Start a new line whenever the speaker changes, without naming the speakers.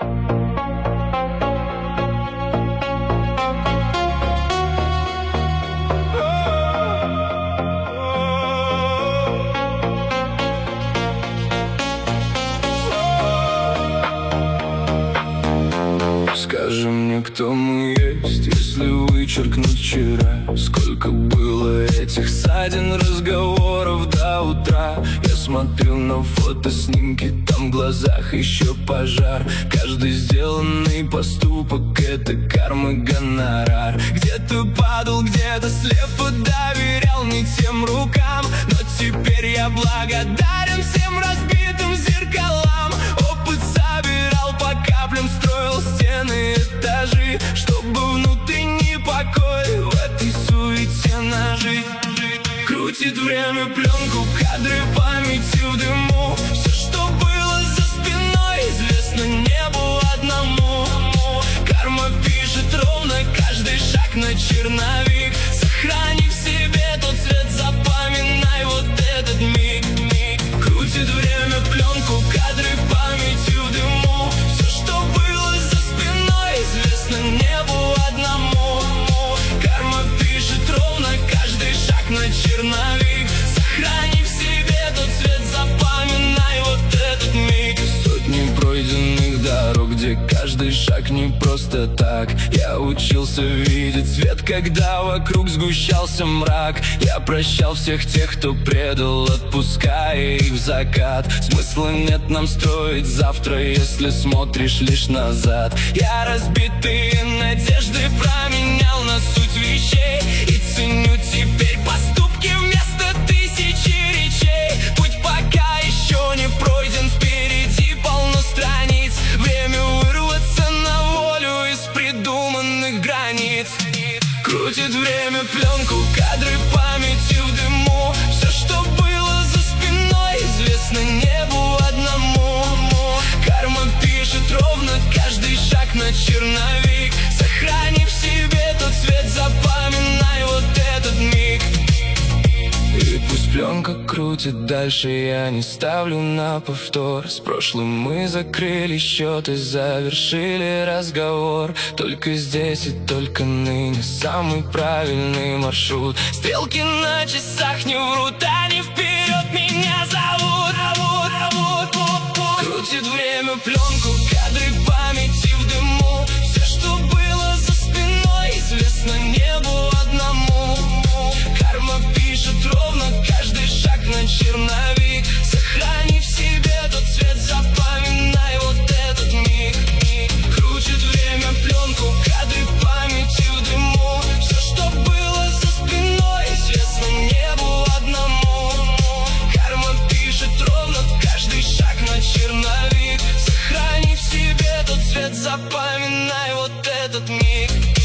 Скажи мне, кто мы есть, если вычеркнуть вчера. Сколько было этих ссадин, разговоров до утра. Я смотрю на фотоснимки, там в глазах еще пожар. Каждый сделанный поступок — это карма, гонорар. Где-то падал, где-то слепо доверял не тем рукам, но теперь я благодарен всем разбитым зеркалам. Опыт собирал по каплям, строил стены, этажи, чтобы внутренний покой в этой суете нажить. Крутит время пленку, кадры памяти в дыму. Все, что было за спиной, известно небу одному. Карма пишет ровно каждый шаг на черновик. Сохрани в себе тот цвет, запоминай вот этот миг. Крутит время пленку, кадры памяти в дыму. Все, что было за спиной, известно небу одному. Карма пишет ровно каждый шаг на черновик. Сохрани в себе тот цвет, запоминай вот этот миг. Сотни пройденных дорог, где каждый шаг не просто так. Я учился видеть свет, когда вокруг сгущался мрак. Я прощал всех тех, кто предал, отпуская их в закат. Смысла нет нам строить завтра, если смотришь лишь назад. Я разбитые надежды променял на суть вещей и ценю теперь поступки вместо тысячи речей. Путь пока еще не пройден, впереди полно страниц. Время вырваться на волю из придуманных границ. Крутит время пленку, кадры памяти в дыму. Все, что было за спиной, известно небу одному. Карма пишет ровно каждый шаг на черновик. Сохрани в себе тот цвет, запоминай вот этот миг. И пусть пленка крутит дальше, я не ставлю на повтор. С прошлым мы закрыли счеты, завершили разговор. Только здесь и только ныне самый правильный маршрут. Стрелки на часах не врут, они вперед меня зовут. Крутит время пленку, кадры памяти в дыму. Все, что было за спиной, известно небу одному. Карма пишет ровно каждый шаг на черновик. Сохрани в себе тот цвет, запоминай вот этот миг. Крутит время пленку, кадры памяти в дыму. Все, что было за спиной, известно небу одному. Карма пишет ровно каждый шаг на черновик. Сохрани в себе тот цвет, запоминай вот этот миг.